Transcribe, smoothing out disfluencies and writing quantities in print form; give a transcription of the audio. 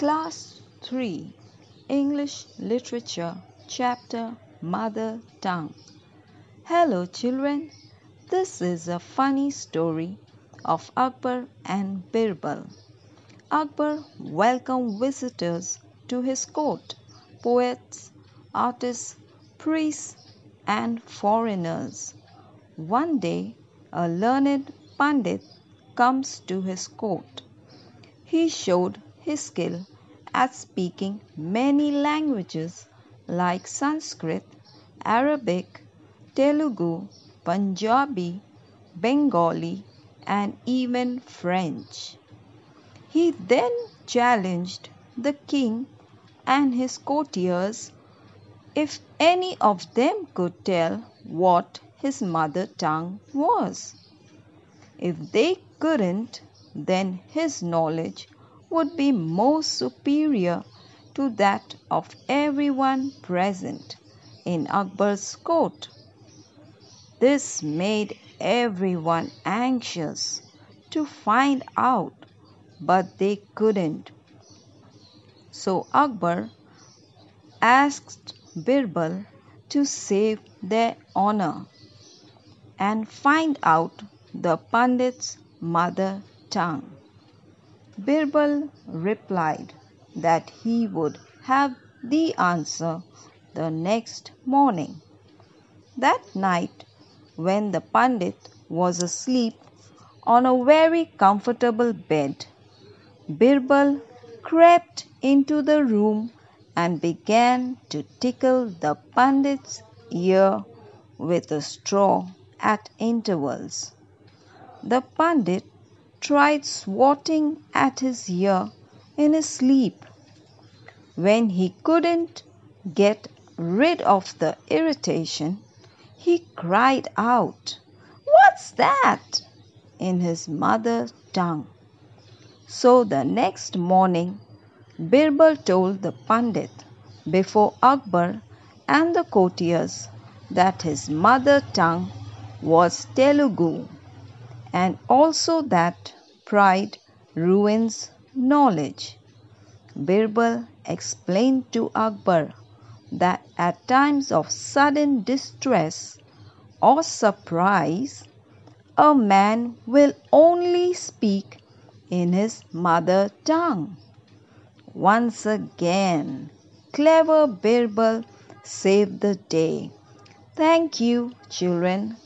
Class 3 English Literature Chapter Mother Tongue. Hello children, this is a funny story of Akbar and Birbal. Akbar welcomed visitors to his court, poets, artists, priests and foreigners. One day a learned Pandit comes to his court. He showed his skill at speaking many languages like Sanskrit, Arabic, Telugu, Punjabi, Bengali, and even French. He then challenged the king and his courtiers if any of them could tell what his mother tongue was. If they couldn't, then his knowledge would be most superior to that of everyone present in Akbar's court. This made everyone anxious to find out, but they couldn't. So Akbar asked Birbal to save their honor and find out the Pandit's mother tongue. Birbal replied that he would have the answer the next morning. That night, when the Pandit was asleep on a very comfortable bed, Birbal crept into the room and began to tickle the Pandit's ear with a straw at intervals. The Pandit tried swatting at his ear in his sleep. When he couldn't get rid of the irritation, he cried out, "What's that?" in his mother tongue. So the next morning, Birbal told the Pandit before Akbar and the courtiers that his mother tongue was Telugu, and also that pride ruins knowledge. Birbal explained to Akbar that at times of sudden distress or surprise, a man will only speak in his mother tongue. Once again, clever Birbal saved the day. Thank you, children.